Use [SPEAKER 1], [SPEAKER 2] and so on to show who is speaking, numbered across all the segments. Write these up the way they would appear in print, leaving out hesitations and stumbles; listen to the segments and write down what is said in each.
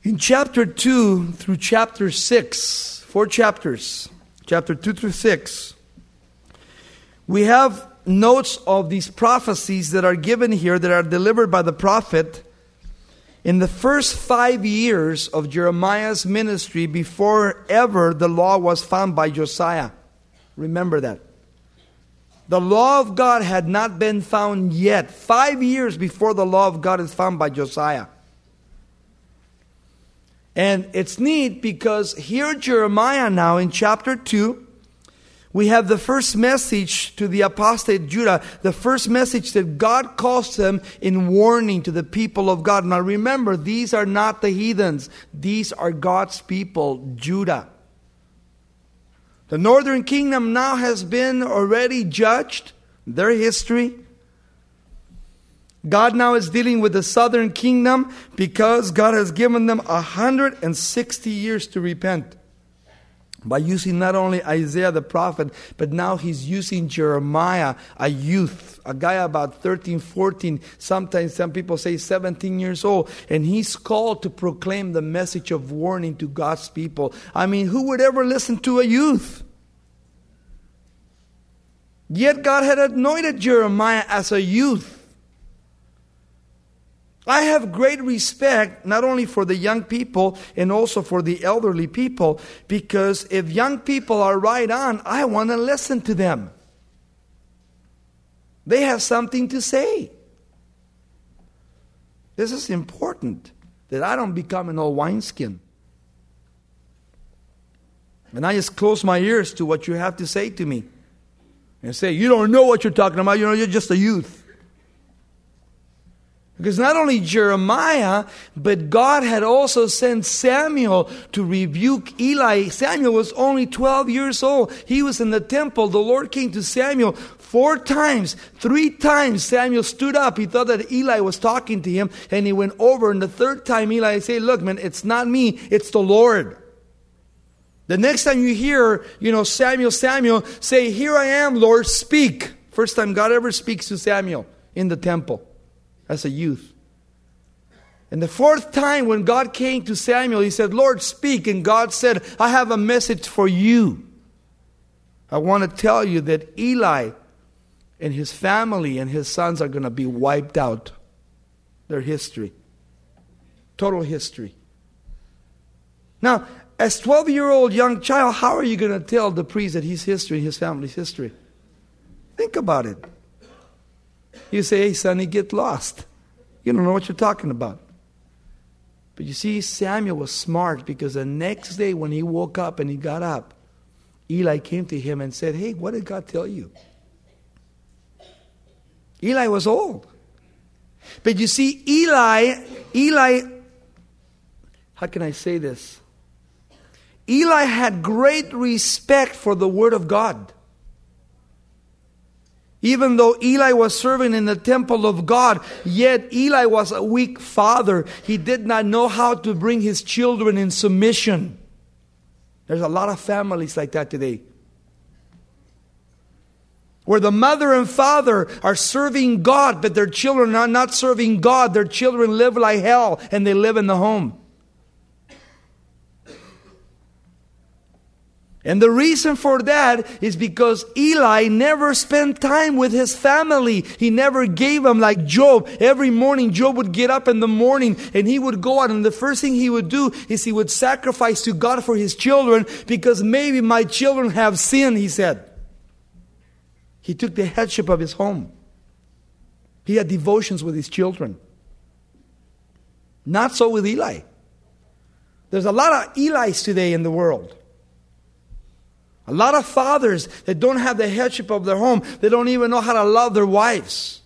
[SPEAKER 1] In chapter 2 through chapter 6, 4 chapters, chapter 2 through 6, we have notes of these prophecies that are given here, that are delivered by the prophet in the first 5 years of Jeremiah's ministry before ever the law was found by Josiah. Remember that. The law of God had not been found yet. 5 years before the law of God is found by Josiah. And it's neat because here Jeremiah now in chapter 2, we have the first message to the apostate Judah, the first message that God calls them in warning to the people of God. Now remember, these are not the heathens. These are God's people, Judah. The northern kingdom now has been already judged, their history. God now is dealing with the southern kingdom because God has given them 160 years to repent. By using not only Isaiah the prophet, but now he's using Jeremiah, a youth, a guy about 13, 14, sometimes some people say 17 years old. And he's called to proclaim the message of warning to God's people. I mean, who would ever listen to a youth? Yet God had anointed Jeremiah as a youth. I have great respect not only for the young people and also for the elderly people, because if young people are right on, I want to listen to them. They have something to say. This is important, that I don't become an old wineskin. And I just close my ears to what you have to say to me. And say, you don't know what you're talking about, you're just a youth. Because not only Jeremiah, but God had also sent Samuel to rebuke Eli. Samuel was only 12 years old. He was in the temple. The Lord came to Samuel 4 times. 3 times Samuel stood up. He thought that Eli was talking to him. And he went over. And the 3rd time Eli said, look, man, it's not me. It's the Lord. The next time you hear, Samuel say, here I am, Lord, speak. First time God ever speaks to Samuel in the temple. As a youth. And the 4th time when God came to Samuel, he said, Lord, speak. And God said, I have a message for you. I want to tell you that Eli and his family and his sons are going to be wiped out. Their history. Total history. Now, as 12-year-old young child, how are you going to tell the priest that his history, his family's history? Think about it. You say, hey, sonny, get lost. You don't know what you're talking about. But you see, Samuel was smart because the next day when he woke up and he got up, Eli came to him and said, hey, what did God tell you? Eli was old. But you see, Eli, how can I say this? Eli had great respect for the Word of God. Even though Eli was serving in the temple of God, yet Eli was a weak father. He did not know how to bring his children in submission. There's a lot of families like that today. Where the mother and father are serving God, but their children are not serving God. Their children live like hell and they live in the home. And the reason for that is because Eli never spent time with his family. He never gave them like Job. Every morning Job would get up in the morning and he would go out, and the first thing he would do is he would sacrifice to God for his children, because maybe my children have sinned, he said. He took the headship of his home. He had devotions with his children. Not so with Eli. There's a lot of Elis today in the world. A lot of fathers that don't have the headship of their home. They don't even know how to love their wives.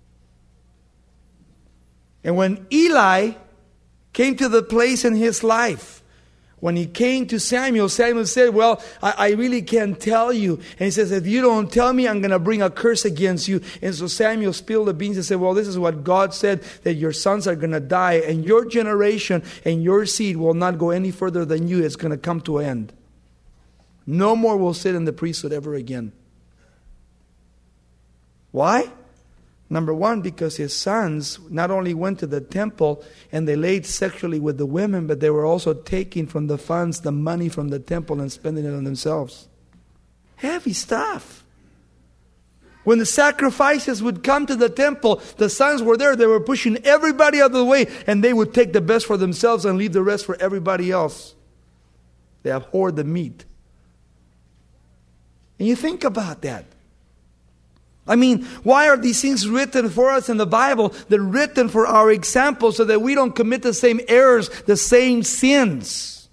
[SPEAKER 1] And when Eli came to the place in his life, when he came to Samuel, Samuel said, well, I really can't tell you. And he says, if you don't tell me, I'm going to bring a curse against you. And so Samuel spilled the beans and said, well, this is what God said, that your sons are going to die, and your generation and your seed will not go any further than you. It's going to come to an end. No more will sit in the priesthood ever again. Why? Number one, because his sons not only went to the temple and they laid sexually with the women, but they were also taking from the funds the money from the temple and spending it on themselves. Heavy stuff. When the sacrifices would come to the temple, the sons were there. They were pushing everybody out of the way, and they would take the best for themselves and leave the rest for everybody else. They abhorred the meat. And you think about that. I mean, why are these things written for us in the Bible? They're written for our example so that we don't commit the same errors, the same sins.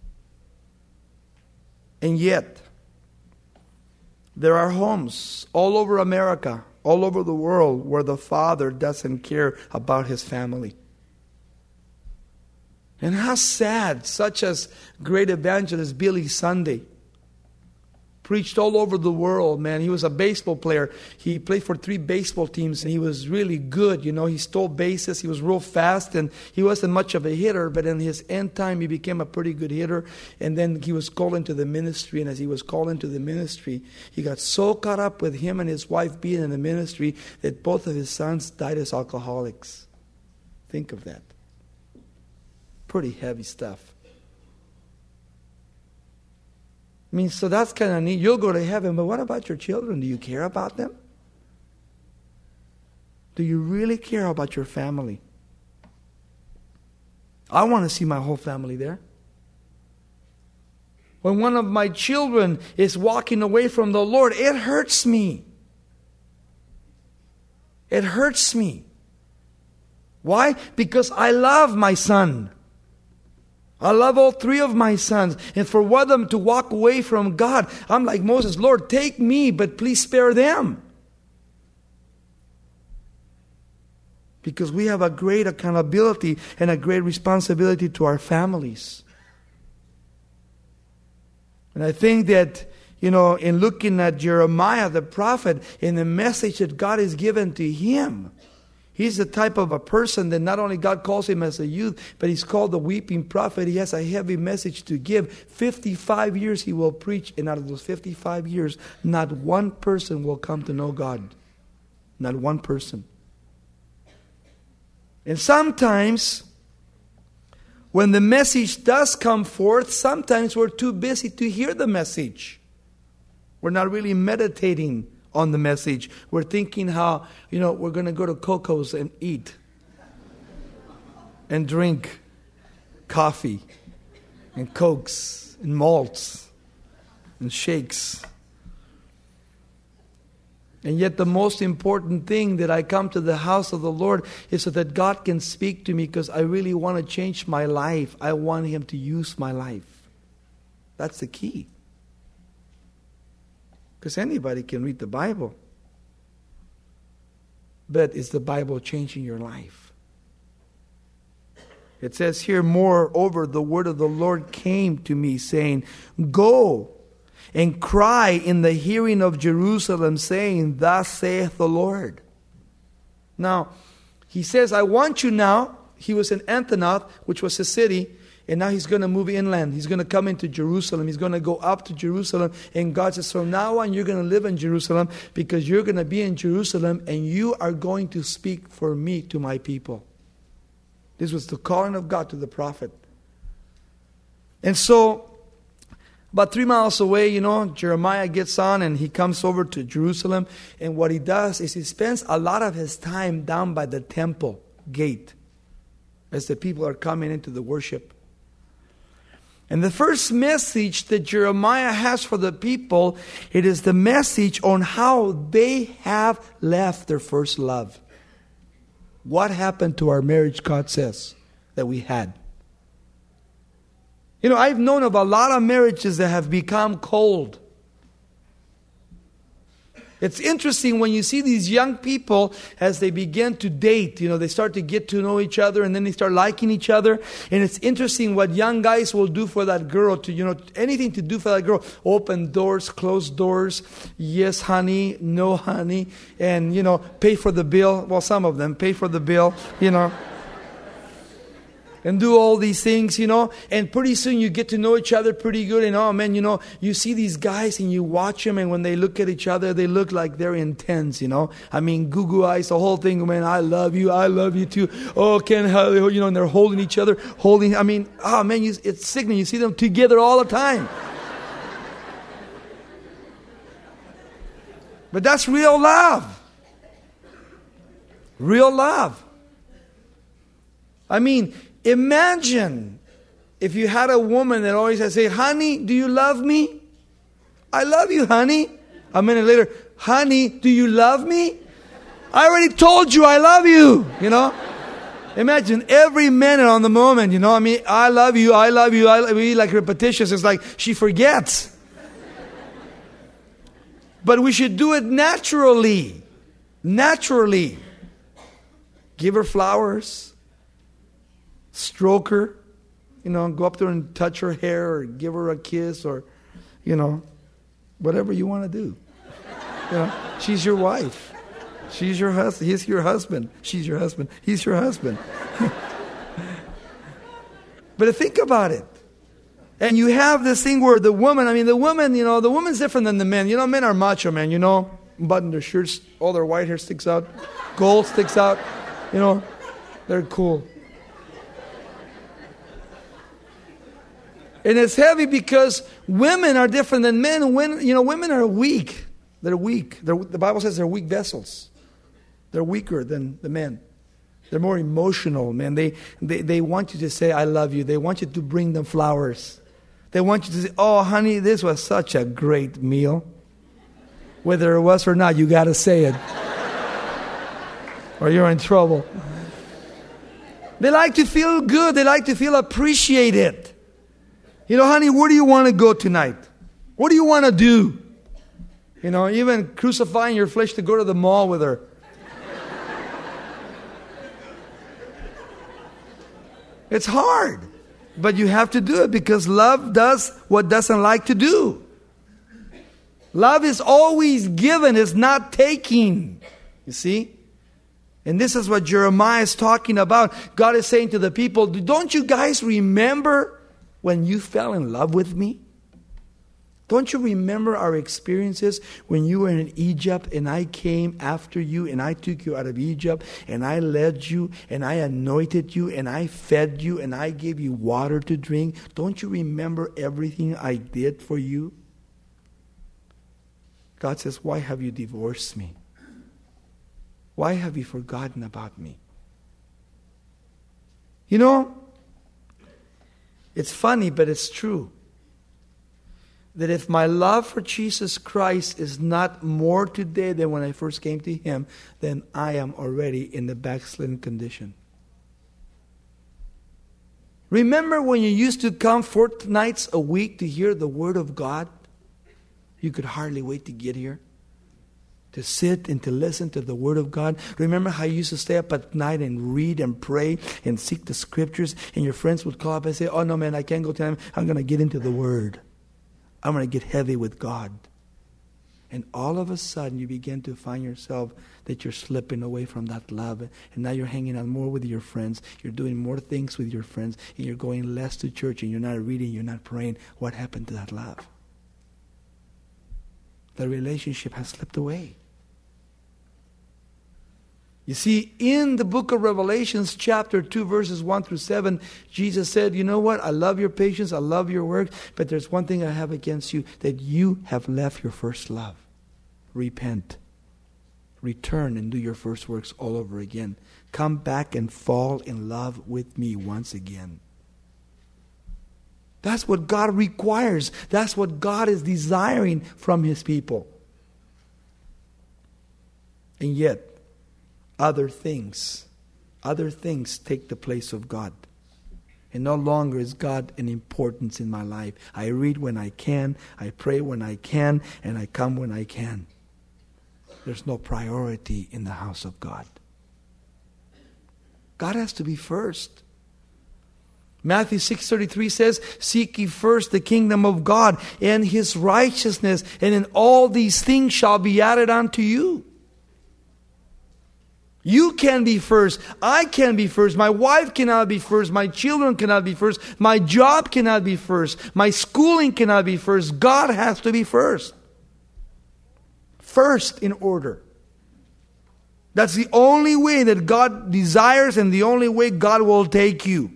[SPEAKER 1] And yet, there are homes all over America, all over the world, where the father doesn't care about his family. And how sad, such as great evangelist Billy Sunday preached all over the world, man. He was a baseball player. He played for 3 baseball teams, and he was really good. You know, he stole bases. He was real fast, and he wasn't much of a hitter, but in his end time, he became a pretty good hitter. And then he was called into the ministry, and as he was called into the ministry, he got so caught up with him and his wife being in the ministry that both of his sons died as alcoholics. Think of that. Pretty heavy stuff. I mean, so that's kind of neat. You'll go to heaven, but what about your children? Do you care about them? Do you really care about your family? I want to see my whole family there. When one of my children is walking away from the Lord, it hurts me. It hurts me. Why? Because I love my son. I love all 3 of my sons. And for one of them to walk away from God, I'm like Moses, Lord, take me, but please spare them. Because we have a great accountability and a great responsibility to our families. And I think that, you know, in looking at Jeremiah the prophet, in the message that God has given to him, he's the type of a person that not only God calls him as a youth, but he's called the weeping prophet. He has a heavy message to give. 55 years he will preach, and out of those 55 years, not one person will come to know God. Not one person. And sometimes, when the message does come forth, sometimes we're too busy to hear the message. We're not really meditating on the message. We're thinking how, you know, we're going to go to Coco's and eat and drink coffee and Cokes and malts and shakes. And yet the most important thing that I come to the house of the Lord is so that God can speak to me, because I really want to change my life. I want Him to use my life. That's the key. Because anybody can read the Bible. But is the Bible changing your life? It says here, moreover, the word of the Lord came to me, saying, go and cry in the hearing of Jerusalem, saying, thus saith the Lord. Now, he says, I want you now. He was in Antonoth, which was a city. And now he's going to move inland. He's going to come into Jerusalem. He's going to go up to Jerusalem. And God says, from now on, you're going to live in Jerusalem, because you're going to be in Jerusalem and you are going to speak for me to my people. This was the calling of God to the prophet. And so, about 3 miles away, you know, Jeremiah gets on and he comes over to Jerusalem. And what he does is he spends a lot of his time down by the temple gate as the people are coming into the worship. And the first message that Jeremiah has for the people, it is the message on how they have left their first love. What happened to our marriage, God says, that we had? You know, I've known of a lot of marriages that have become cold. It's interesting when you see these young people as they begin to date. You know, they start to get to know each other, and then they start liking each other. And it's interesting what young guys will do for that girl, to, you know, anything to do for that girl. Open doors, close doors, yes honey, no honey, and, you know, pay for the bill. Well, some of them pay for the bill, you know. and do all these things, and pretty soon you get to know each other pretty good, and oh man, you see these guys and you watch them, and when they look at each other, they look like they're intense, I mean, goo eyes, the whole thing, man, I love you too, oh, can't help, and they're holding each other, I mean, oh man, it's sickening, you see them together all the time. But that's real love. Real love. I mean, imagine if you had a woman that always had to say, honey, do you love me? I love you, honey. A minute later, honey, do you love me? I already told you I love you, Imagine every minute on the moment, I mean, I love you, I love you, like repetitious. It's like she forgets. But we should do it naturally. Naturally. Give her flowers. Stroke her. Go up to her and touch her hair or give her a kiss or, whatever you want to do. She's your wife. She's your husband. He's your husband. She's your husband. He's your husband. But think about it. And you have this thing where the woman's different than the men. Men are macho, man, button their shirts, all their white hair sticks out, gold sticks out, they're cool. And it's heavy because women are different than men. Women are weak. They're weak. The Bible says they're weak vessels. They're weaker than the men. They're more emotional, man. They want you to say, I love you. They want you to bring them flowers. They want you to say, oh, honey, this was such a great meal. Whether it was or not, you got to say it. Or you're in trouble. They like to feel good. They like to feel appreciated. Honey, where do you want to go tonight? What do you want to do? Even crucifying your flesh to go to the mall with her. It's hard. But you have to do it because love does what doesn't like to do. Love is always given, it's not taking. You see? And this is what Jeremiah is talking about. God is saying to the people, don't you guys remember when you fell in love with me? Don't you remember our experiences when you were in Egypt and I came after you and I took you out of Egypt and I led you and I anointed you and I fed you and I gave you water to drink? Don't you remember everything I did for you? God says, why have you divorced me? Why have you forgotten about me? It's funny, but it's true. That if my love for Jesus Christ is not more today than when I first came to Him, then I am already in the backslidden condition. Remember when you used to come 4 nights a week to hear the Word of God? You could hardly wait to get here. To sit and to listen to the Word of God. Remember how you used to stay up at night and read and pray and seek the Scriptures, and your friends would call up and say, oh no man, I can't go tonight. I'm going to get into the Word. I'm going to get heavy with God. And all of a sudden you begin to find yourself that you're slipping away from that love. And now you're hanging out more with your friends. You're doing more things with your friends. And you're going less to church. And you're not reading. You're not praying. What happened to that love? The relationship has slipped away. You see, in the book of Revelations, chapter 2, verses 1 through 7, Jesus said, you know what? I love your patience. I love your work. But there's one thing I have against you, that you have left your first love. Repent. Return and do your first works all over again. Come back and fall in love with me once again. That's what God requires. That's what God is desiring from His people. And yet, other things take the place of God. And no longer is God an importance in my life. I read when I can, I pray when I can, and I come when I can. There's no priority in the house of God. God has to be first. Matthew 6:33 says, seek ye first the kingdom of God and His righteousness, and in all these things shall be added unto you. You can be first. I can be first. My wife cannot be first. My children cannot be first. My job cannot be first. My schooling cannot be first. God has to be first. First in order. That's the only way that God desires and the only way God will take you.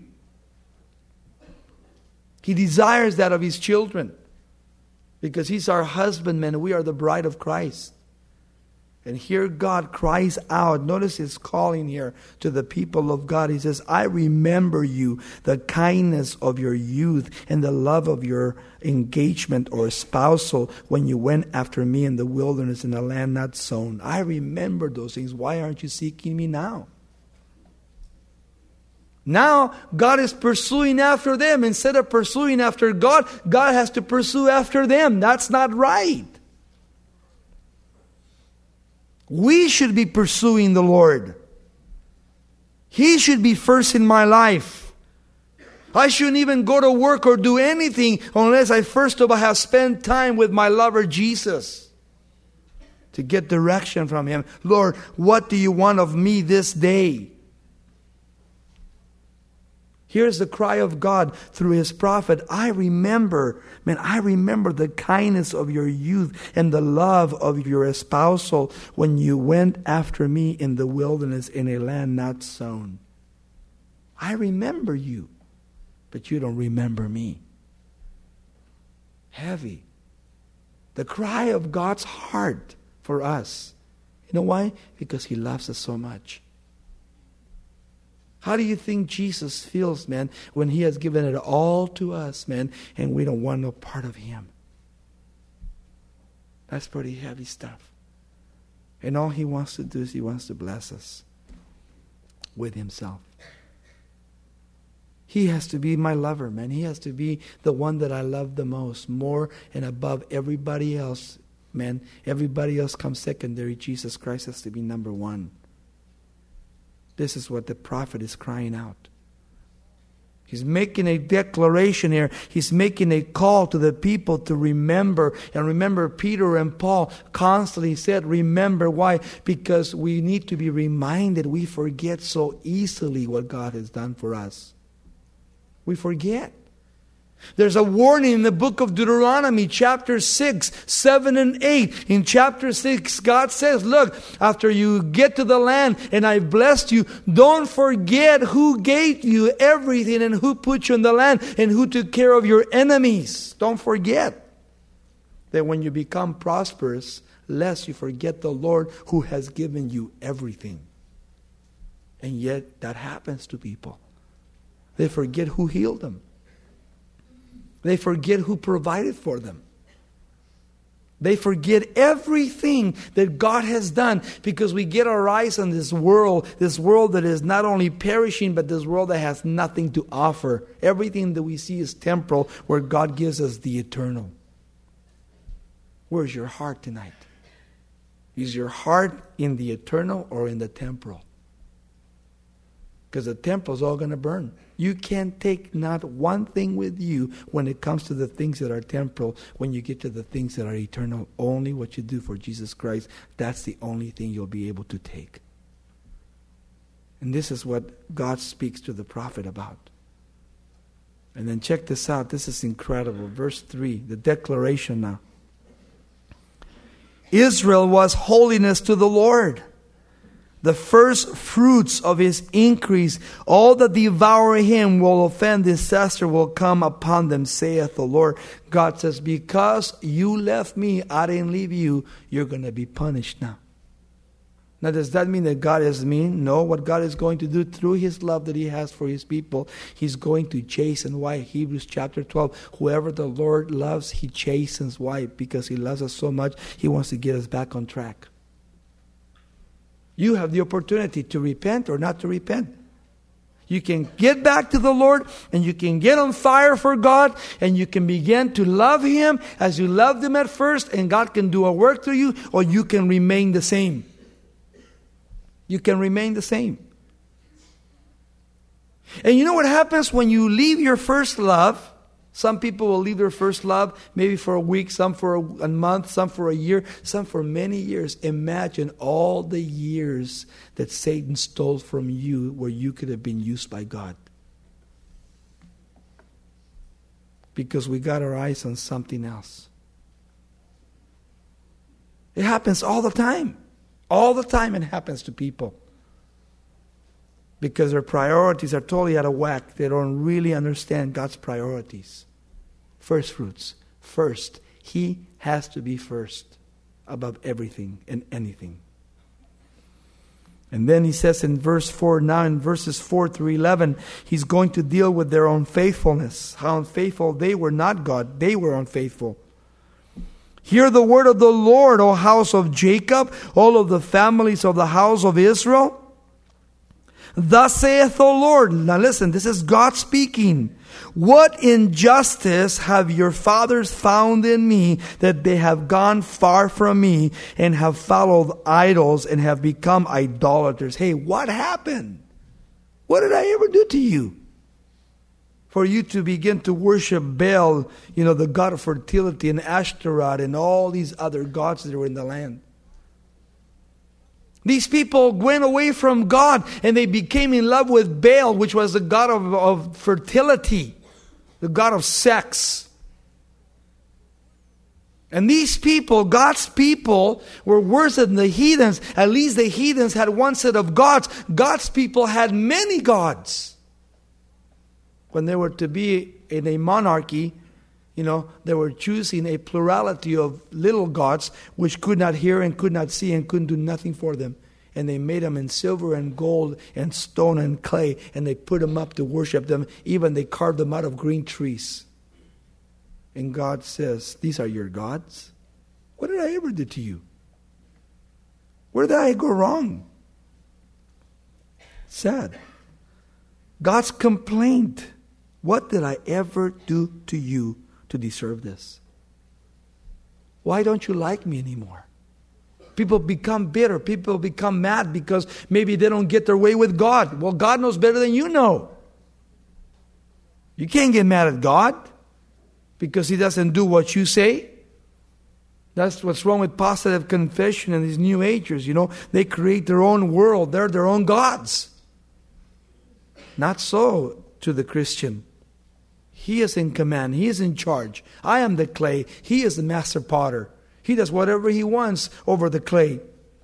[SPEAKER 1] He desires that of His children. Because He's our husbandman and we are the bride of Christ. And here God cries out. Notice His calling here to the people of God. He says, I remember you, the kindness of your youth and the love of your engagement or espousal when you went after me in the wilderness in a land not sown. I remember those things. Why aren't you seeking me now? Now God is pursuing after them. Instead of pursuing after God, God has to pursue after them. That's not right. We should be pursuing the Lord. He should be first in my life. I shouldn't even go to work or do anything unless I first of all have spent time with my lover Jesus to get direction from Him. Lord, what do you want of me this day? Here's the cry of God through His prophet. I remember the kindness of your youth and the love of your espousal when you went after me in the wilderness in a land not sown. I remember you, but you don't remember me. Heavy. The cry of God's heart for us. You know why? Because He loves us so much. How do you think Jesus feels, man, when He has given it all to us, man, and we don't want no part of Him? That's pretty heavy stuff. And all He wants to do is He wants to bless us with Himself. He has to be my lover, man. He has to be the one that I love the most, more and above everybody else, man. Everybody else comes secondary. Jesus Christ has to be number one. This is what the prophet is crying out. He's making a declaration here. He's making a call to the people to remember. And remember, Peter and Paul constantly said, remember. Why? Because we need to be reminded. We forget so easily what God has done for us. We forget. There's a warning in the book of Deuteronomy, chapter 6, 7 and 8. In chapter 6, God says, look, after you get to the land and I've blessed you, don't forget who gave you everything and who put you in the land and who took care of your enemies. Don't forget that when you become prosperous, lest you forget the Lord who has given you everything. And yet that happens to people. They forget who healed them. They forget who provided for them. They forget everything that God has done because we get our eyes on this world that is not only perishing, but this world that has nothing to offer. Everything that we see is temporal, where God gives us the eternal. Where's your heart tonight? Is your heart in the eternal or in the temporal? Because the temporal is all going to burn. You can't take not one thing with you when it comes to the things that are temporal. When you get to the things that are eternal, only what you do for Jesus Christ, that's the only thing you'll be able to take. And this is what God speaks to the prophet about. And then check this out. This is incredible. Verse 3, the declaration now. Israel was holiness to the Lord, the first fruits of His increase. All that devour Him will offend, disaster will come upon them, saith the Lord. God says, because you left me, I didn't leave you, you're going to be punished now. Now, does that mean that God is mean? No. What God is going to do through His love that He has for His people, He's going to chasten. Why? Hebrews chapter 12. Whoever the Lord loves, He chastens. Why? Because He loves us so much, He wants to get us back on track. You have the opportunity to repent or not to repent. You can get back to the Lord and you can get on fire for God and you can begin to love Him as you loved Him at first, and God can do a work through you, or you can remain the same. You can remain the same. And you know what happens when you leave your first love? Some people will leave their first love maybe for a week, some for a month, some for a year, some for many years. Imagine all the years that Satan stole from you where you could have been used by God. Because we got our eyes on something else. It happens all the time. All the time it happens to people. Because their priorities are totally out of whack. They don't really understand God's priorities. First fruits. First. He has to be first above everything and anything. And then he says in verse 4, now in verses 4 through 11, he's going to deal with their unfaithfulness. How unfaithful they were, not God. They were unfaithful. Hear the word of the Lord, O house of Jacob, all of the families of the house of Israel. Thus saith the Lord. Now listen, this is God speaking. What injustice have your fathers found in me, that they have gone far from me and have followed idols and have become idolaters? Hey, what happened? What did I ever do to you? For you to begin to worship Baal, the god of fertility, and Ashtaroth and all these other gods that were in the land. These people went away from God and they became in love with Baal, which was the god of fertility, the god of sex. And these people, God's people, were worse than the heathens. At least the heathens had one set of gods. God's people had many gods. When they were to be in a monarchy, they were choosing a plurality of little gods which could not hear and could not see and couldn't do nothing for them. And they made them in silver and gold and stone and clay, and they put them up to worship them. Even they carved them out of green trees. And God says, these are your gods? What did I ever do to you? Where did I go wrong? Sad. God's complaint. What did I ever do to you to deserve this? Why don't you like me anymore? People become bitter. People become mad because maybe they don't get their way with God. Well, God knows better than you know. You can't get mad at God because He doesn't do what you say. That's what's wrong with positive confession and these New Agers. They create their own world. They're their own gods. Not so to the Christian. He is in command. He is in charge. I am the clay. He is the master potter. He does whatever He wants over the clay.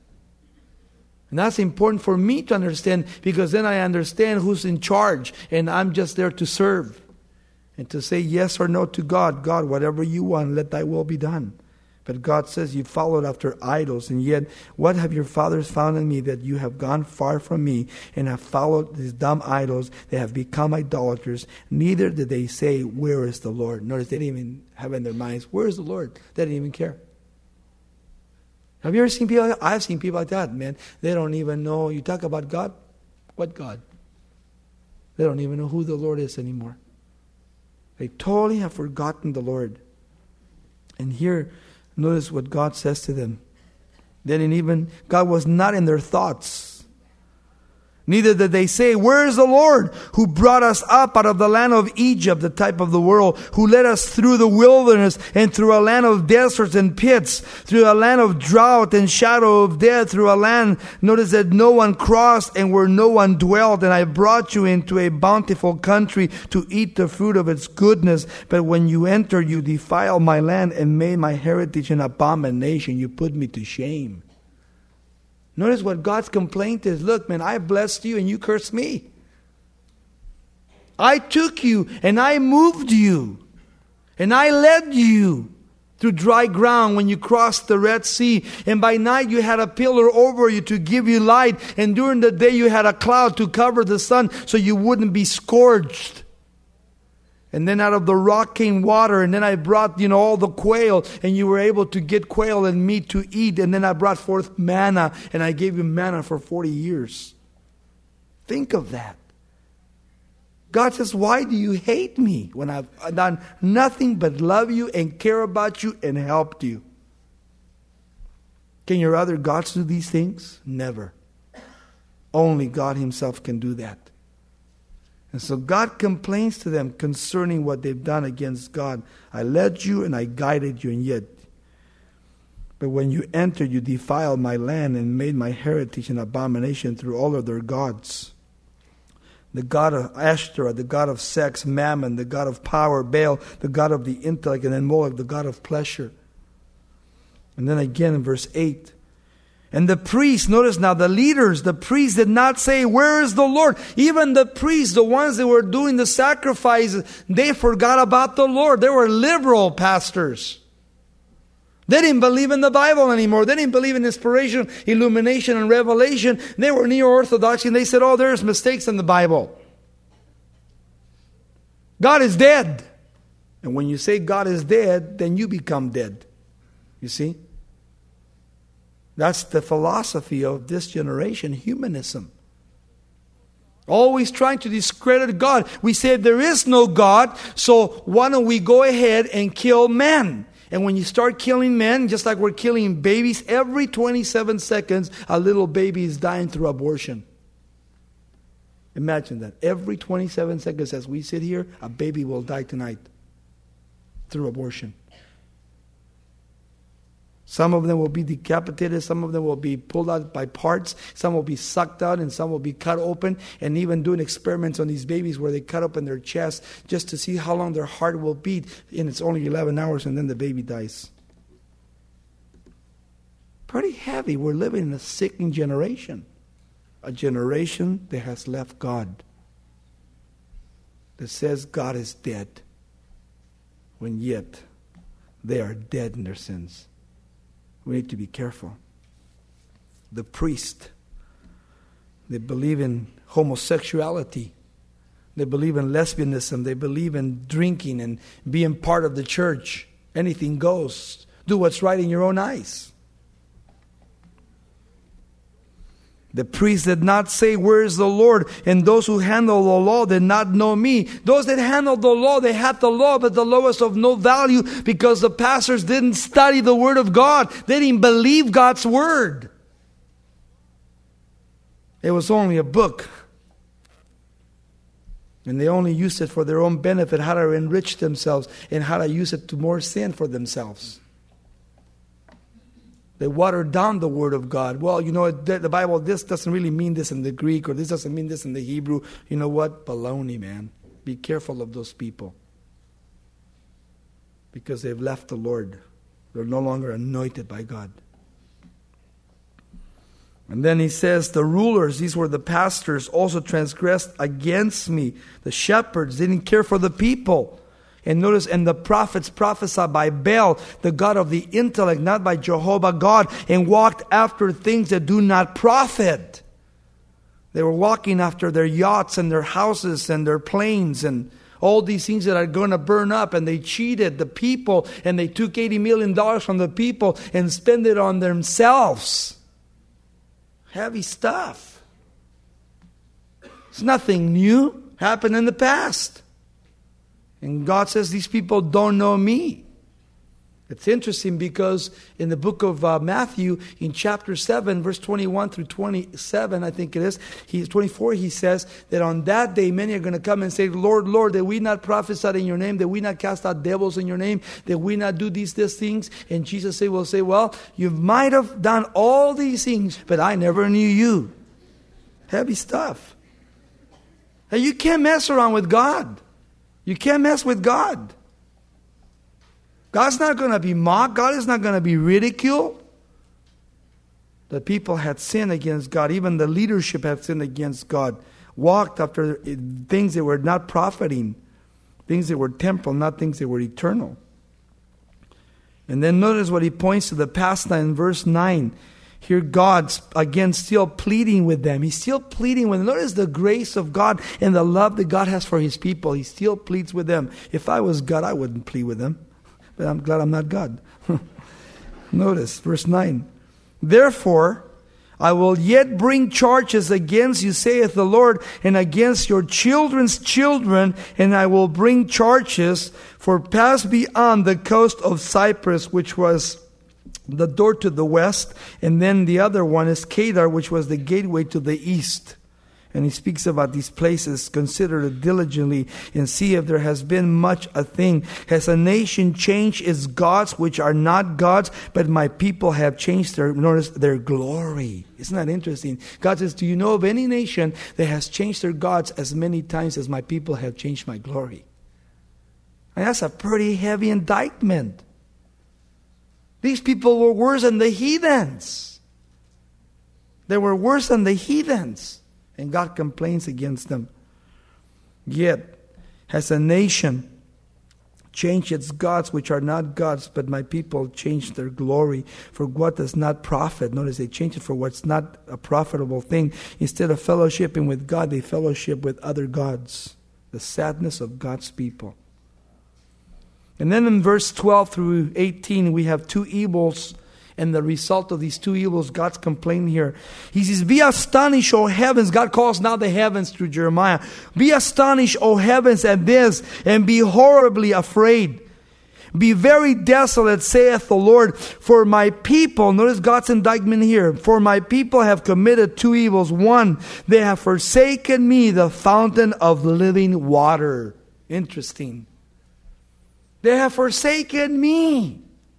[SPEAKER 1] And that's important for me to understand, because then I understand who's in charge. And I'm just there to serve. And to say yes or no to God. God, whatever you want, let thy will be done. But God says you followed after idols, and yet what have your fathers found in me, that you have gone far from me and have followed these dumb idols? They have become idolaters. Neither did they say, where is the Lord? Notice they didn't even have in their minds, where is the Lord? They didn't even care. Have you ever seen people like that? I've seen people like that, man. They don't even know. You talk about God? What God? They don't even know who the Lord is anymore. They totally have forgotten the Lord. And here, notice what God says to them. God was not in their thoughts. Neither did they say, where is the Lord who brought us up out of the land of Egypt, the type of the world, who led us through the wilderness and through a land of deserts and pits, through a land of drought and shadow of death, through a land, notice, that no one crossed and where no one dwelt. And I brought you into a bountiful country to eat the fruit of its goodness. But when you enter, you defiled my land and made my heritage an abomination. You put me to shame. Notice what God's complaint is. Look, man, I blessed you and you cursed me. I took you and I moved you. And I led you through dry ground when you crossed the Red Sea. And by night you had a pillar over you to give you light. And during the day you had a cloud to cover the sun so you wouldn't be scorched. And then out of the rock came water. And then I brought, all the quail. And you were able to get quail and meat to eat. And then I brought forth manna. And I gave you manna for 40 years. Think of that. God says, why do you hate me when I've done nothing but love you and care about you and helped you? Can your other gods do these things? Never. Only God Himself can do that. And so God complains to them concerning what they've done against God. I led you and I guided you, and yet. But when you entered, you defiled my land and made my heritage an abomination through all of their gods. The god of Ashtoreth, the god of sex, Mammon, the god of power, Baal, the god of the intellect, and then Moloch, the god of pleasure. And then again in verse 8. And the priests, notice now the leaders, the priests did not say, where is the Lord? Even the priests, the ones that were doing the sacrifices, they forgot about the Lord. They were liberal pastors. They didn't believe in the Bible anymore. They didn't believe in inspiration, illumination, and revelation. They were neo-orthodox, and they said, oh, there's mistakes in the Bible. God is dead. And when you say God is dead, then you become dead. You see? That's the philosophy of this generation, humanism. Always trying to discredit God. We say there is no God, so why don't we go ahead and kill men? And when you start killing men, just like we're killing babies, every 27 seconds, a little baby is dying through abortion. Imagine that. Every 27 seconds as we sit here, a baby will die tonight through abortion. Some of them will be decapitated, some of them will be pulled out by parts, some will be sucked out, and some will be cut open, and even doing experiments on these babies where they cut open their chest just to see how long their heart will beat, and it's only 11 hours and then the baby dies. Pretty heavy. We're living in a sickening generation. A generation that has left God. That says God is dead, when yet they are dead in their sins. We need to be careful. The priest, they believe in homosexuality. They believe in lesbianism. They believe in drinking and being part of the church. Anything goes. Do what's right in your own eyes. The priest did not say, where is the Lord? And those who handle the law did not know me. Those that handled the law, they had the law, but the law was of no value because the pastors didn't study the Word of God. They didn't believe God's Word. It was only a book. And they only used it for their own benefit, how to enrich themselves and how to use it to more sin for themselves. They watered down the Word of God. Well, you know, the Bible, this doesn't really mean this in the Greek, or this doesn't mean this in the Hebrew. You know what? Baloney, man. Be careful of those people. Because they've left the Lord. They're no longer anointed by God. And then he says, the rulers, these were the pastors, also transgressed against me. The shepherds didn't care for the people. And notice, and the prophets prophesied by Baal, the god of the intellect, not by Jehovah God, and walked after things that do not profit. They were walking after their yachts and their houses and their planes and all these things that are going to burn up, and they cheated the people, and they took $80 million from the people and spent it on themselves. Heavy stuff. It's nothing new. Happened in the past. And God says, these people don't know me. It's interesting because in the book of Matthew, in chapter 7, verse 21 through 27, I think it is, 24, he says that on that day many are going to come and say, Lord, Lord, did we not prophesy in your name? Did we not cast out devils in your name? Did we not do these things? And Jesus will say, well, you might have done all these things, but I never knew you. Heavy stuff. And you can't mess around with God. You can't mess with God. God's not going to be mocked. God is not going to be ridiculed. The people had sinned against God. Even the leadership had sinned against God. Walked after things that were not profiting. Things that were temporal, not things that were eternal. And then notice what he points to the past in verse 9. Here God's again still pleading with them. He's still pleading with them. Notice the grace of God and the love that God has for His people. He still pleads with them. If I was God, I wouldn't plead with them. But I'm glad I'm not God. Notice verse 9. Therefore, I will yet bring charges against you, saith the Lord, and against your children's children, and I will bring charges for pass beyond the coast of Cyprus, which was the door to the west, and then the other one is Kedar, which was the gateway to the east. And he speaks about these places. Consider it diligently and see if there has been much a thing. Has a nation changed its gods, which are not gods, but my people have changed their glory. Isn't that interesting? God says, do you know of any nation that has changed their gods as many times as my people have changed my glory? And that's a pretty heavy indictment. These people were worse than the heathens. They were worse than the heathens. And God complains against them. Yet, has a nation changed its gods, which are not gods, but my people changed their glory for what does not profit. Notice they changed it for what's not a profitable thing. Instead of fellowshipping with God, they fellowship with other gods. The sadness of God's people. And then in verse 12 through 18, we have two evils. And the result of these two evils, God's complaint here. He says, be astonished, O heavens. God calls now the heavens through Jeremiah. Be astonished, O heavens, at this, and be horribly afraid. Be very desolate, saith the Lord, for my people, notice God's indictment here, for my people have committed two evils. One, they have forsaken me, the fountain of living water. Interesting. They have forsaken me.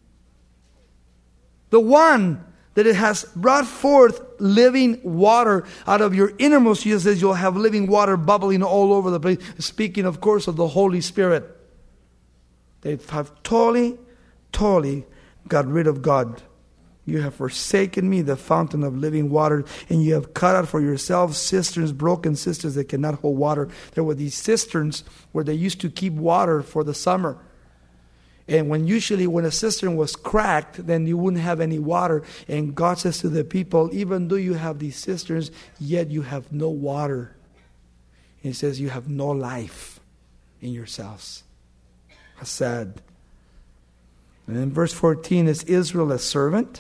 [SPEAKER 1] The one that it has brought forth living water out of your innermost. Jesus says you'll have living water bubbling all over the place. Speaking, of course, of the Holy Spirit. They have totally got rid of God. You have forsaken me, the fountain of living water, and you have cut out for yourselves cisterns, broken cisterns that cannot hold water. There were these cisterns where they used to keep water for the summer. And when a cistern was cracked, then you wouldn't have any water. And God says to the people, even though you have these cisterns, yet you have no water. And He says you have no life in yourselves. How sad. And in verse 14, is Israel a servant?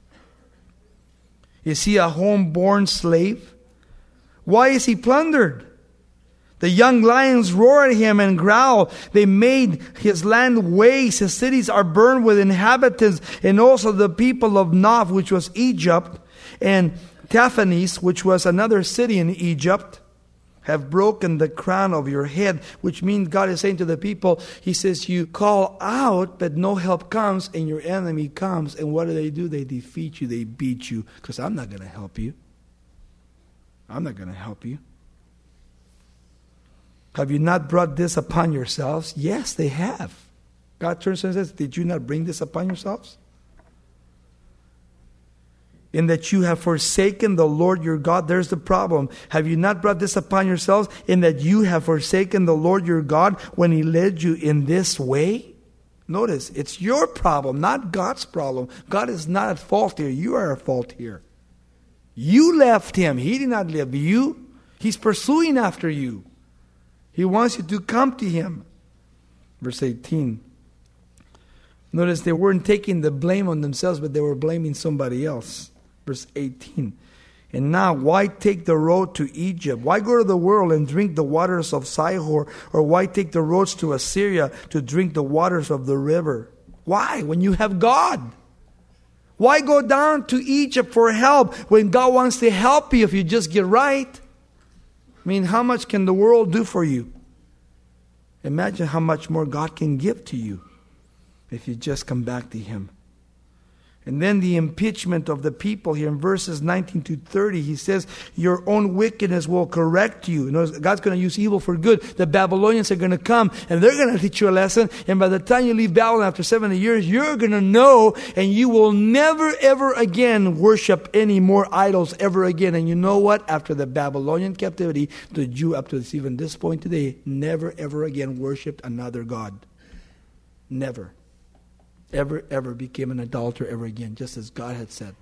[SPEAKER 1] Is he a home-born slave? Why is he plundered? The young lions roar at him and growl. They made his land waste. His cities are burned with inhabitants. And also the people of Noph, which was Egypt, and Tahpanhes, which was another city in Egypt, have broken the crown of your head. Which means God is saying to the people, He says, you call out, but no help comes, and your enemy comes. And what do? They defeat you. They beat you. Because I'm not going to help you. I'm not going to help you. Have you not brought this upon yourselves? Yes, they have. God turns and says, did you not bring this upon yourselves? In that you have forsaken the Lord your God. There's the problem. Have you not brought this upon yourselves? In that you have forsaken the Lord your God when He led you in this way? Notice, it's your problem, not God's problem. God is not at fault here. You are at fault here. You left Him. He did not leave you. He's pursuing after you. He wants you to come to Him. Verse 18. Notice they weren't taking the blame on themselves, but they were blaming somebody else. Verse 18. And now, why take the road to Egypt? Why go to the world and drink the waters of Sihor? Or why take the roads to Assyria to drink the waters of the river? Why? When you have God. Why go down to Egypt for help when God wants to help you if you just get right? I mean, how much can the world do for you? Imagine how much more God can give to you if you just come back to Him. And then the impeachment of the people here in verses 19 to 30, He says, your own wickedness will correct you. Notice, God's going to use evil for good. The Babylonians are going to come and they're going to teach you a lesson. And by the time you leave Babylon after 70 years, you're going to know, and you will never ever again worship any more idols ever again. And you know what? After the Babylonian captivity, the Jew up to even this point today never ever again worshipped another god. Never. Ever became an adulterer ever again, just as God had said.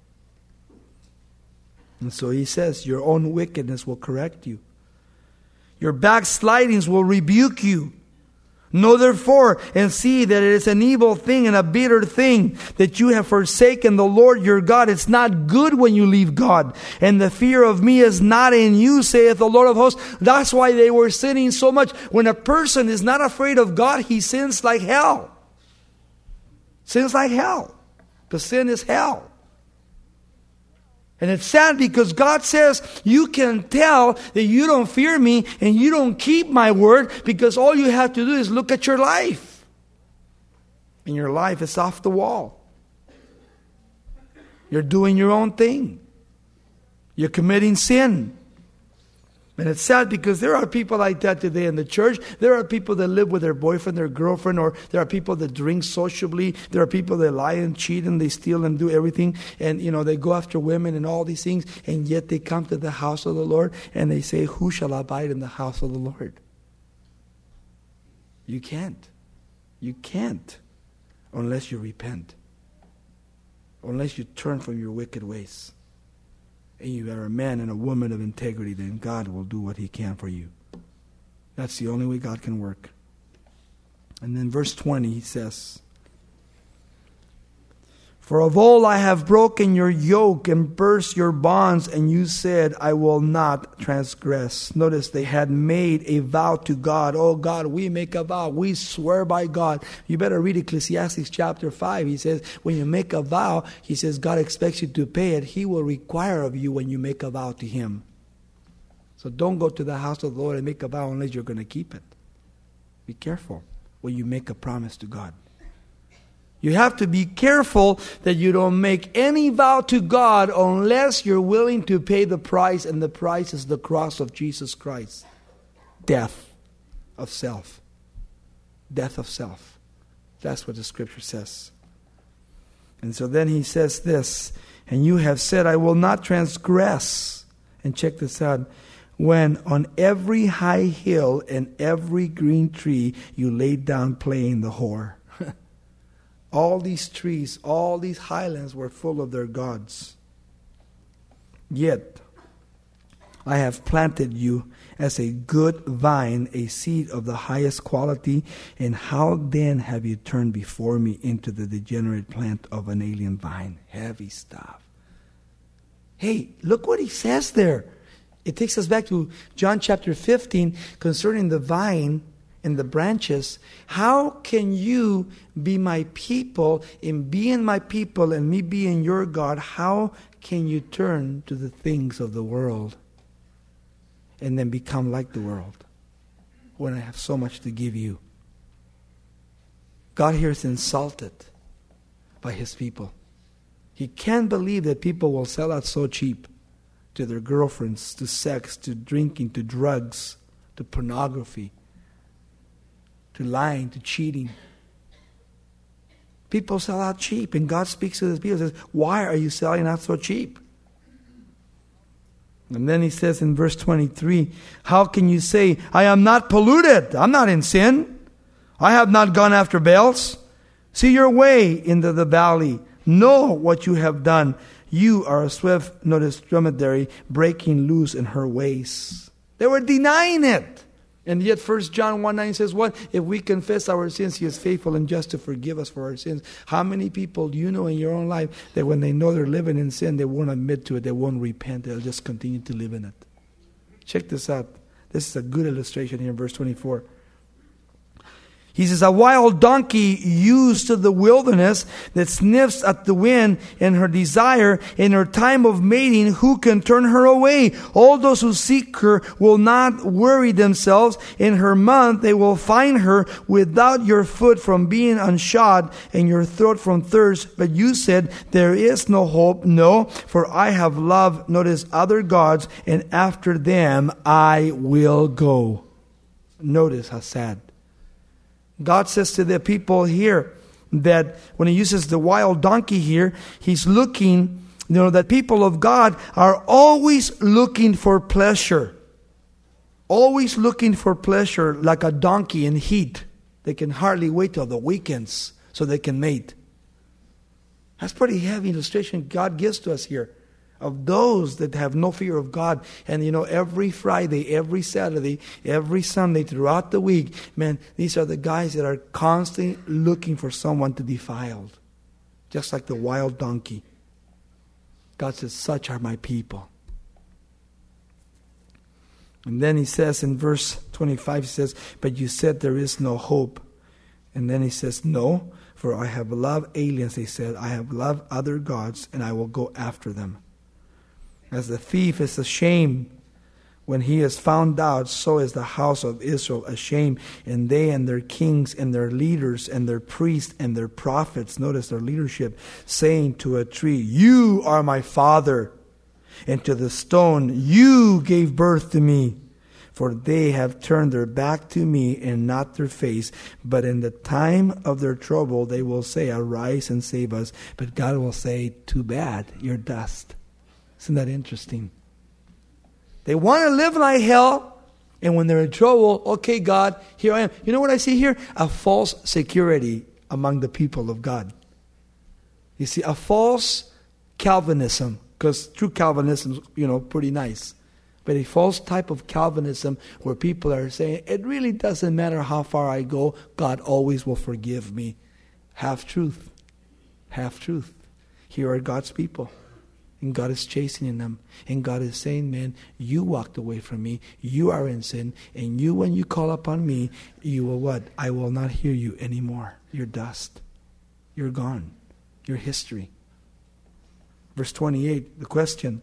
[SPEAKER 1] And so He says, your own wickedness will correct you. Your backslidings will rebuke you. Know therefore and see that it is an evil thing and a bitter thing that you have forsaken the Lord your God. It's not good when you leave God. And the fear of me is not in you, saith the Lord of hosts. That's why they were sinning so much. When a person is not afraid of God, he sins like hell. Sin's like hell. Because sin is hell. And it's sad because God says you can tell that you don't fear me and you don't keep my word because all you have to do is look at your life. And your life is off the wall. You're doing your own thing. You're committing sin. And it's sad because there are people like that today in the church. There are people that live with their boyfriend, their girlfriend, or there are people that drink sociably. There are people that lie and cheat and they steal and do everything. And, they go after women and all these things. And yet they come to the house of the Lord and they say, who shall abide in the house of the Lord? You can't. You can't unless you repent. Unless you turn from your wicked ways. And you are a man and a woman of integrity, then God will do what He can for you. That's the only way God can work. And then verse 20, He says, for of old I have broken your yoke and burst your bonds, and you said, I will not transgress. Notice they had made a vow to God. Oh God, we make a vow. We swear by God. You better read Ecclesiastes chapter 5. He says, when you make a vow, He says God expects you to pay it. He will require of you when you make a vow to Him. So don't go to the house of the Lord and make a vow unless you're going to keep it. Be careful when you make a promise to God. You have to be careful that you don't make any vow to God unless you're willing to pay the price, and the price is the cross of Jesus Christ. Death of self. Death of self. That's what the Scripture says. And so then he says this, and you have said, I will not transgress. And check this out. When on every high hill and every green tree you laid down playing the whore. All these trees, all these highlands were full of their gods. Yet I have planted you as a good vine, a seed of the highest quality. And how then have you turned before me into the degenerate plant of an alien vine? Heavy stuff. Hey, look what he says there. It takes us back to John chapter 15 concerning the vine and the branches. How can you be my people, and being my people and me being your God, how can you turn to the things of the world and then become like the world when I have so much to give you? God here is insulted by His people. He can't believe that people will sell out so cheap to their girlfriends, to sex, to drinking, to drugs, to pornography, to lying, to cheating. People sell out cheap, and God speaks to His people and says, why are you selling out so cheap? And then He says in verse 23, how can you say, I am not polluted, I'm not in sin, I have not gone after Baals? See your way into the valley, know what you have done. You are a swift, notice, dromedary, breaking loose in her ways. They were denying it. And yet 1 John 1:9 says what? If we confess our sins, He is faithful and just to forgive us for our sins. How many people do you know in your own life that when they know they're living in sin, they won't admit to it, they won't repent, they'll just continue to live in it? Check this out. This is a good illustration here in verse 24. He says, a wild donkey used to the wilderness that sniffs at the wind in her desire, in her time of mating, who can turn her away? All those who seek her will not worry themselves. In her month they will find her, without your foot from being unshod and your throat from thirst. But you said, there is no hope. No, for I have loved, notice, other gods, and after them I will go. Notice how sad. God says to the people here that when He uses the wild donkey here, He's looking, that people of God are always looking for pleasure. Always looking for pleasure, like a donkey in heat. They can hardly wait till the weekends so they can mate. That's pretty heavy illustration God gives to us here of those that have no fear of God. And every Friday, every Saturday, every Sunday, throughout the week, man, these are the guys that are constantly looking for someone to defile. Just like the wild donkey. God says, such are my people. And then He says in verse 25, He says, but you said there is no hope. And then He says, no, for I have loved aliens, He said. I have loved other gods, and I will go after them. As the thief is ashamed when he is found out, so is the house of Israel ashamed, and they and their kings and their leaders and their priests and their prophets, notice their leadership, saying to a tree, you are my father, and to the stone, you gave birth to me. For they have turned their back to me and not their face. But in the time of their trouble, they will say, arise and save us. But God will say, too bad, you're dust. Isn't that interesting? They want to live like hell, and when they're in trouble, okay, God, here I am. You know what I see here? A false security among the people of God. You see, a false Calvinism, because true Calvinism is, pretty nice. But a false type of Calvinism where people are saying, it really doesn't matter how far I go, God always will forgive me. Half truth. Half truth. Here are God's people. And God is chastening them. And God is saying, man, you walked away from me. You are in sin. And you, when you call upon me, you will what? I will not hear you anymore. You're dust. You're gone. You're history. Verse 28, the question.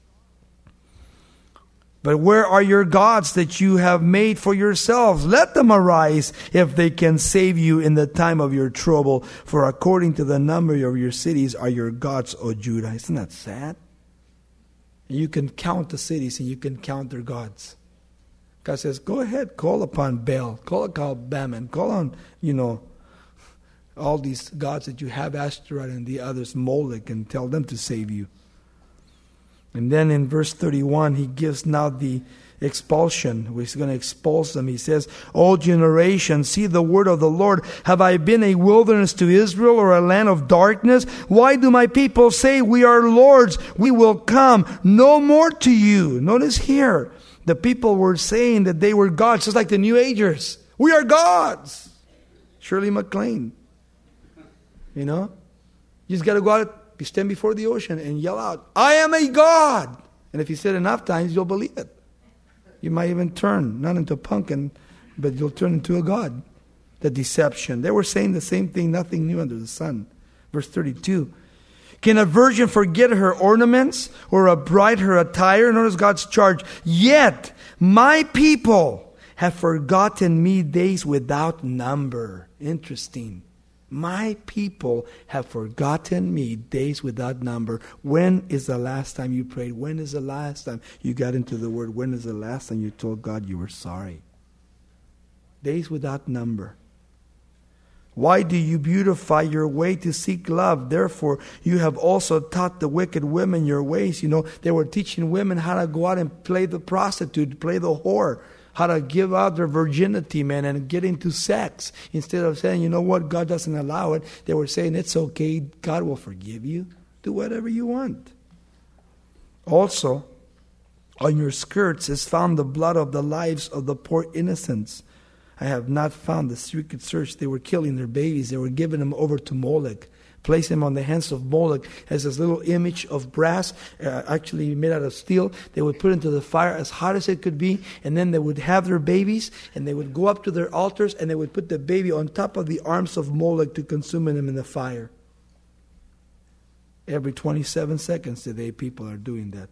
[SPEAKER 1] But where are your gods that you have made for yourselves? Let them arise if they can save you in the time of your trouble. For according to the number of your cities are your gods, O Judah. Isn't that sad? You can count the cities and you can count their gods. God says, go ahead, call upon Baal, call upon Baman, call on, all these gods that you have, Ashtoreth and the others, Molech, and tell them to save you. And then in verse 31, he gives now the expulsion. He's going to expulse them. He says, O generation, see the word of the Lord. Have I been a wilderness to Israel or a land of darkness? Why do my people say, we are lords, we will come no more to you? Notice here, the people were saying that they were gods, just like the New Agers. We are gods. Shirley MacLaine. You just got to go out. You stand before the ocean and yell out, I am a God. And if you say it enough times, you'll believe it. You might even turn, not into a pumpkin, but you'll turn into a God. The deception. They were saying the same thing, nothing new under the sun. Verse 32. Can a virgin forget her ornaments or a bride her attire? Notice God's charge. Yet my people have forgotten me days without number. Interesting. My people have forgotten me days without number. When is the last time you prayed? When is the last time you got into the Word? When is the last time you told God you were sorry? Days without number. Why do you beautify your way to seek love? Therefore, you have also taught the wicked women your ways. They were teaching women how to go out and play the prostitute, play the whore. How to give out their virginity, man, and get into sex. Instead of saying, you know what, God doesn't allow it. They were saying, it's okay, God will forgive you. Do whatever you want. Also, on your skirts is found the blood of the lives of the poor innocents. I have not found the secret search. They were killing their babies. They were giving them over to Molech. Place them on the hands of Molech as this little image of brass, actually made out of steel. They would put into the fire as hot as it could be, and then they would have their babies, and they would go up to their altars, and they would put the baby on top of the arms of Molech to consume them in the fire. Every 27 seconds today, people are doing that.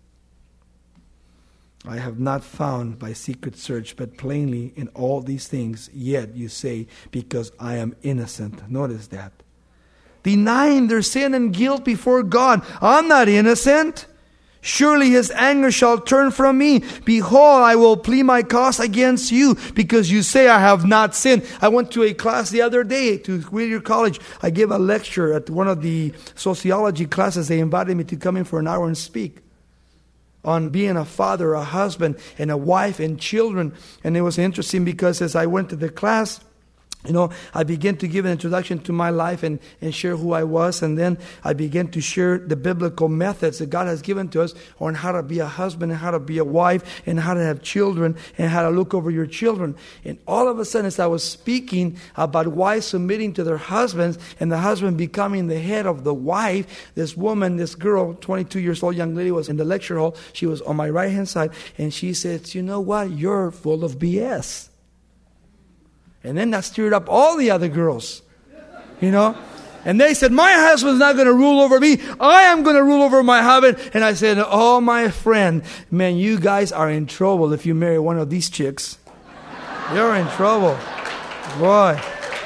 [SPEAKER 1] I have not found by secret search, but plainly in all these things, yet you say, because I am innocent. Notice that. Denying their sin and guilt before God. I'm not innocent. Surely his anger shall turn from me. Behold, I will plead my cause against you, because you say I have not sinned. I went to a class the other day to Whittier College. I gave a lecture at one of the sociology classes. They invited me to come in for an hour and speak on being a father, a husband, and a wife and children. And it was interesting because as I went to the class, I began to give an introduction to my life and share who I was. And then I began to share the biblical methods that God has given to us on how to be a husband and how to be a wife and how to have children and how to look over your children. And all of a sudden, as I was speaking about wives submitting to their husbands and the husband becoming the head of the wife, this woman, this girl, 22 years old young lady, was in the lecture hall. She was on my right-hand side. And she said, you know what? You're full of BS. And then that stirred up all the other girls, And they said, my husband's not going to rule over me. I am going to rule over my husband. And I said, oh, my friend, man, you guys are in trouble if you marry one of these chicks. You're in trouble. Boy.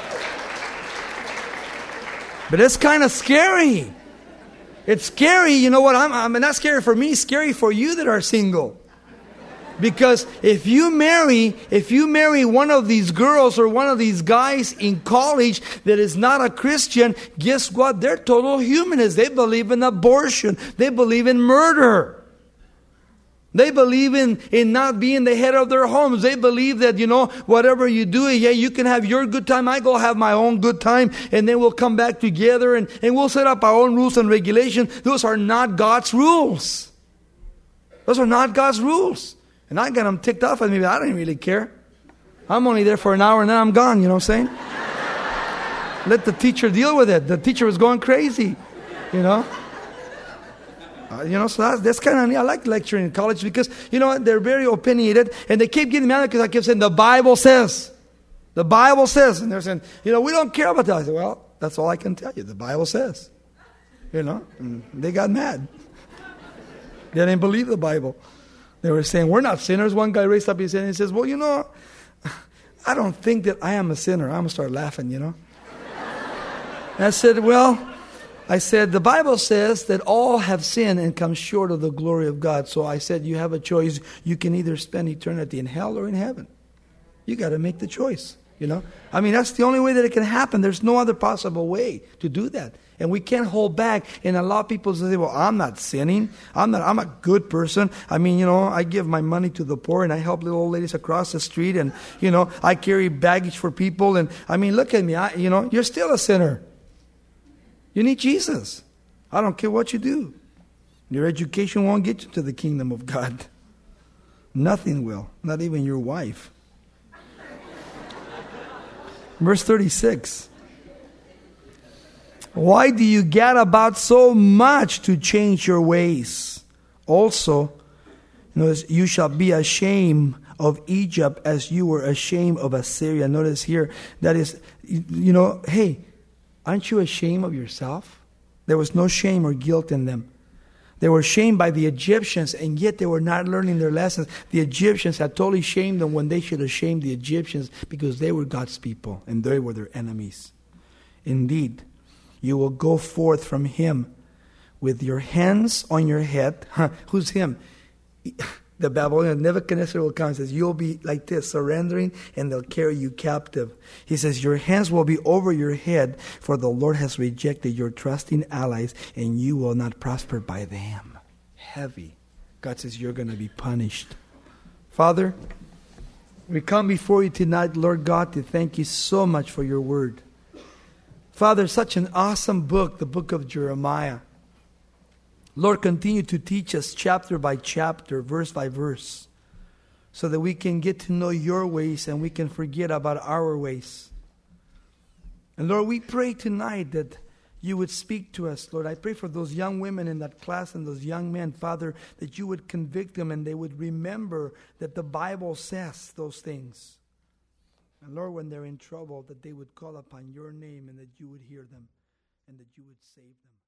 [SPEAKER 1] But it's kind of scary. It's scary. You know what? I mean, not scary for me. It's scary for you that are single. Because if you marry one of these girls or one of these guys in college that is not a Christian, guess what? They're total humanists. They believe in abortion. They believe in murder. They believe in not being the head of their homes. They believe that, whatever you do, yeah, you can have your good time. I go have my own good time. And then we'll come back together and we'll set up our own rules and regulations. Those are not God's rules. Those are not God's rules. And I got them ticked off at me, but I didn't really care. I'm only there for an hour and then I'm gone, you know what I'm saying? Let the teacher deal with it. The teacher was going crazy, So that's kind of neat. I like lecturing in college because, they're very opinionated. And they keep getting mad because I keep saying, the Bible says. The Bible says. And they're saying, we don't care about that. I said, well, that's all I can tell you. The Bible says. And they got mad. They didn't believe the Bible. They were saying, we're not sinners. One guy raised up his hand and he says, well, I don't think that I am a sinner. I'm going to start laughing, And I said, the Bible says that all have sinned and come short of the glory of God. So I said, you have a choice. You can either spend eternity in hell or in heaven. You got to make the choice, that's the only way that it can happen. There's no other possible way to do that. And we can't hold back and allow people to say, well, I'm not sinning. I'm a good person. I give my money to the poor and I help little old ladies across the street and, I carry baggage for people. And look at me, you're still a sinner. You need Jesus. I don't care what you do. Your education won't get you to the kingdom of God. Nothing will, not even your wife. Verse 36. Why do you get about so much to change your ways? Also, you shall be ashamed of Egypt as you were ashamed of Assyria. Notice here, that is, hey, aren't you ashamed of yourself? There was no shame or guilt in them. They were shamed by the Egyptians, and yet they were not learning their lessons. The Egyptians had totally shamed them when they should have shamed the Egyptians because they were God's people and they were their enemies. Indeed, you will go forth from him with your hands on your head. Who's him? The Babylonian Nebuchadnezzar will come and says, you'll be like this, surrendering, and they'll carry you captive. He says, your hands will be over your head, for the Lord has rejected your trusting allies, and you will not prosper by them. Heavy. God says, you're going to be punished. Father, we come before you tonight, Lord God, to thank you so much for your word. Father, such an awesome book, the book of Jeremiah. Lord, continue to teach us chapter by chapter, verse by verse, so that we can get to know your ways and we can forget about our ways. And Lord, we pray tonight that you would speak to us. Lord, I pray for those young women in that class and those young men, Father, that you would convict them and they would remember that the Bible says those things. And Lord, when they're in trouble, that they would call upon your name and that you would hear them and that you would save them.